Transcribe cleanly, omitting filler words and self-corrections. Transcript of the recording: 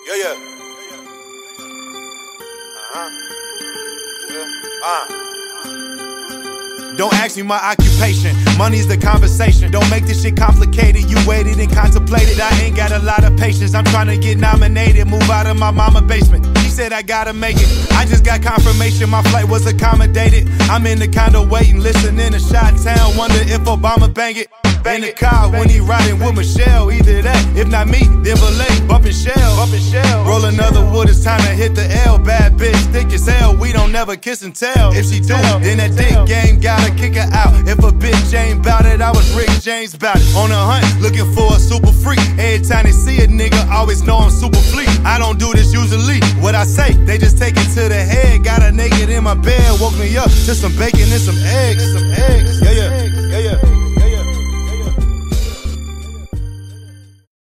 Yeah, yeah. Don't ask me my occupation, money's the conversation. Don't make this shit complicated, you waited and contemplated. I ain't got a lot of patience, I'm trying to get nominated. Move out of my mama basement, she said I gotta make it. I just got confirmation my flight was accommodated. I'm in the condo waiting, listening to Chi-Town. Wonder if Obama bang it. In the car when he riding with Michelle, either that, if not me, then Valet, bumpin' shell. Roll another wood, it's time to hit the L. Bad bitch, thick as hell, we don't never kiss and tell. If she do, then that dick game gotta kick her out. If a bitch ain't bout it, I was Rick James bout it. On a hunt, looking for a super freak. Every time they see a nigga, always know I'm super fleet. I don't do this usually, what I say, they just take it to the head. Got a naked in my bed, woke me up to some bacon and some eggs. Yeah, yeah, yeah, yeah.